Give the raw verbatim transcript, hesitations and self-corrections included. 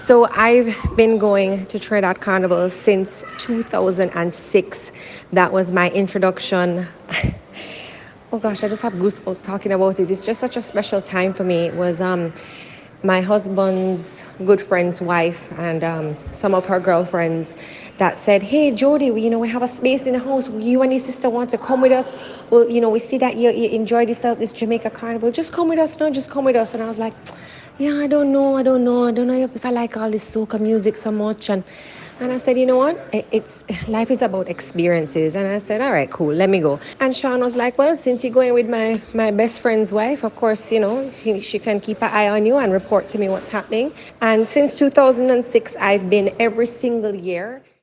So I've been going to Trinidad Carnival since two thousand six. That was my introduction. Oh gosh, I just have goosebumps talking about it. It's just such a special time for me. It was um, my husband's good friend's wife and um, some of her girlfriends that said, "Hey, Jody, you know, we have a space in the house. You and your sister want to come with us? Well, you know, we see that you, you enjoy this, uh, this Jamaica Carnival. Just come with us, no, just come with us." And I was like, "Yeah, I don't know, I don't know, I don't know if I like all this soca music so much." And and I said, "You know what? It's life is about experiences." And I said, "All right, cool, let me go." And Sean was like, "Well, since you're going with my my best friend's wife, of course, you know, he, she can keep an eye on you and report to me what's happening." And since two thousand six, I've been every single year.